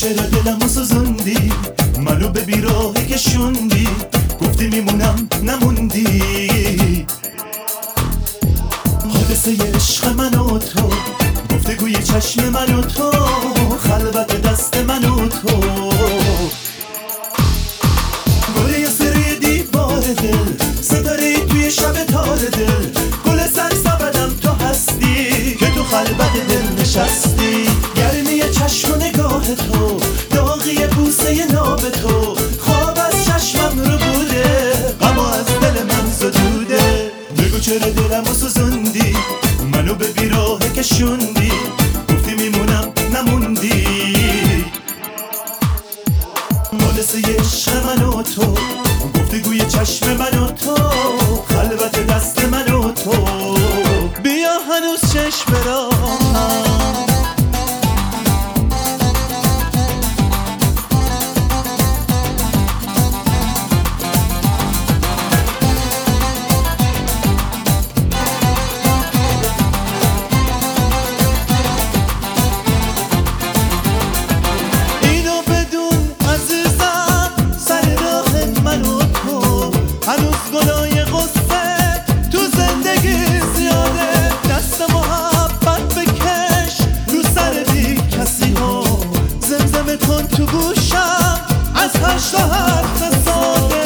چرا دلمو سوزوندی، منو به بیراهه کشوندی، گفتی میمونم نموندی. حادثه عشق من و تو، گفتگوی چشم من و تو، خلوت دست من و تو، گل یه سری دیوار دل، ستاره توی شب تار دل، گل سرسبدم تو هستی که تو خلوت دل نشستی. گرمی چشم و نگاه تو، داغی بوسه ناب تو، خواب از چشمم رو بوده، غما از دل من زدوده. بگو چرا دلمو سوزوندی، منو به بیراهه کشوندی، گفتی میمونم نموندی. حادثه عشق من و تو، گفتگوی چشم من و تو، خلوت دست من و تو، بیا هنوز چشم راهم. گلای غصه تو زندگی زیاده، دست محبت بکش رو سر بی کسی ها، زمزمه کن تو گوشم از هشت حرف ساده.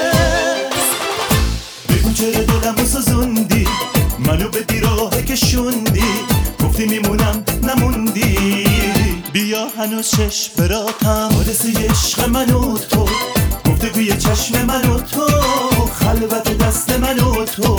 بگو چرا دلمو سوزوندی، منو به بیراهه کشوندی، گفتی میمونم نموندی. بیا هنوز چشم براهم، حادثه عشق من و تو، گفتگوی چشم من و تو، خلوت دست من و تو.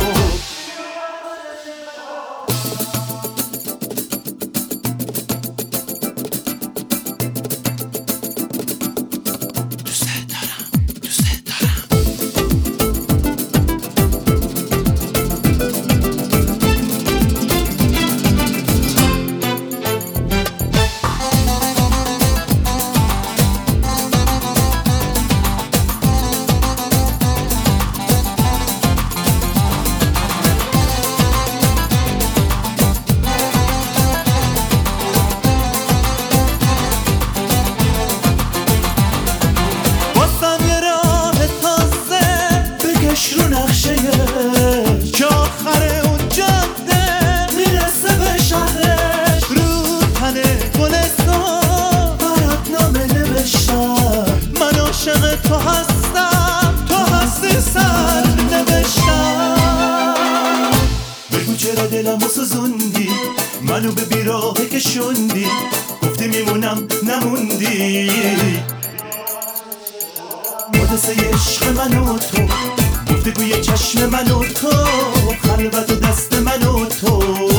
رو نقشه که آخر اون جاده میرسه به شهرش، رو تنه گلستان برات نامه نوشتم، من عاشق تو هستم، تو هستی سر نوشتم. بگو چرا دلمو سوزوندی، منو به بیراهه کشوندی، گفتی میمونم نموندی. حادثه عشق من و تو، گفتگوی چشم من و تو، خلوت دست من و تو.